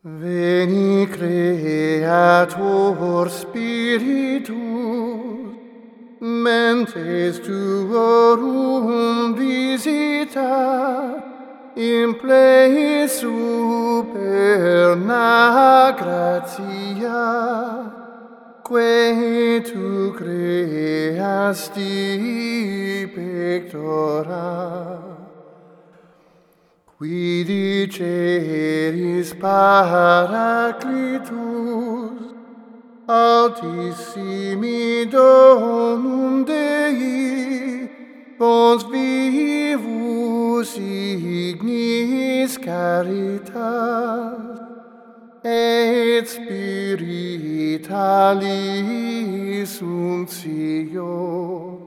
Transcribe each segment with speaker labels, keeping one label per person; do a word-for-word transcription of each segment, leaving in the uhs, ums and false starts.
Speaker 1: Veni Creator Spiritus, mentes tuorum visita, in plei superna gratia, quae tu creasti pectora. Qui diceris Paraclitus, altissimi donum Dei, pons vivus ignis caritas, et spiritualis unctio.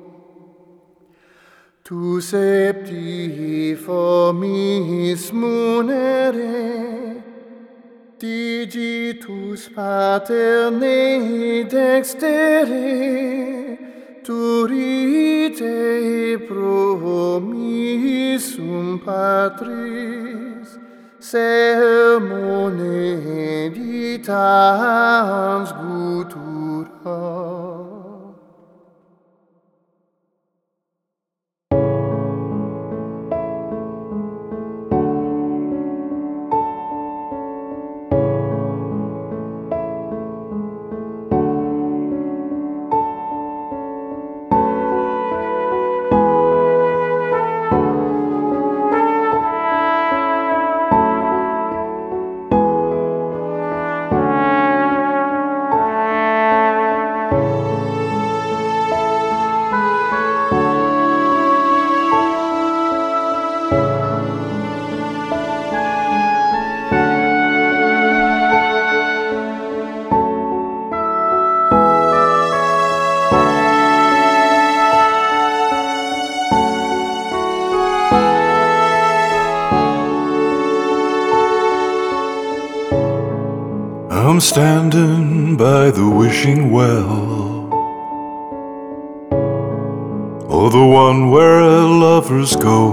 Speaker 1: Tu septi formis munere, digitus paterne dextere, turite promissum Patris, sermone ditans gutura.
Speaker 2: I'm standing by the wishing well, oh, the one where lovers go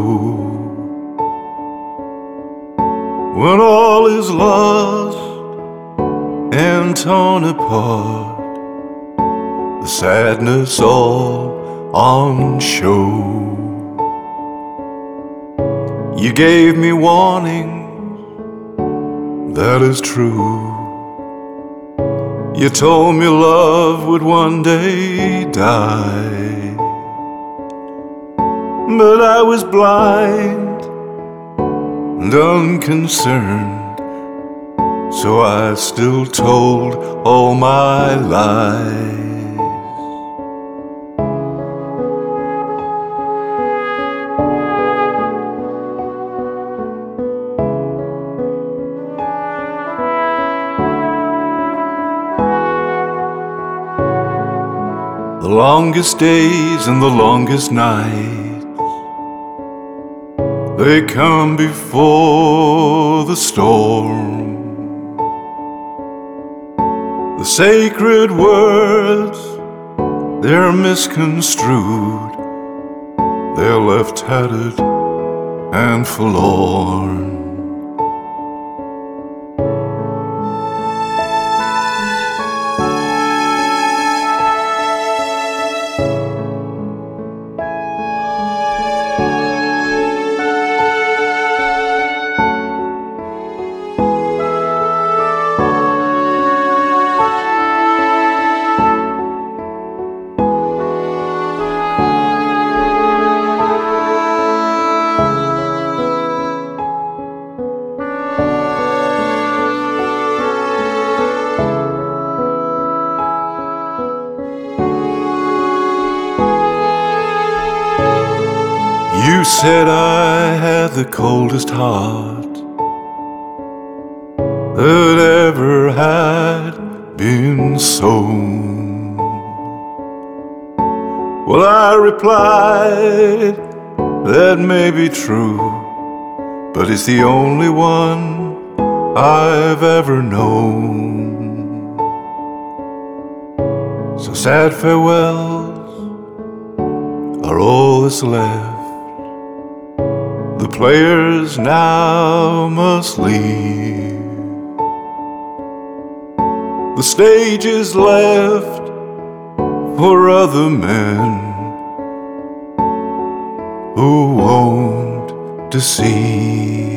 Speaker 2: when all is lost and torn apart, the sadness all on show. You gave me warning, that is true. You told me love would one day die, but I was blind and unconcerned, so I still told all my lies. The longest days and the longest nights, they come before the storm. The sacred words, they're misconstrued, they're left tattered and forlorn. You said I had the coldest heart that ever had been sown. Well, I replied, that may be true, but it's the only one I've ever known. So sad farewells are all that's left. The players now must leave. The stage is left for other men who won't deceive.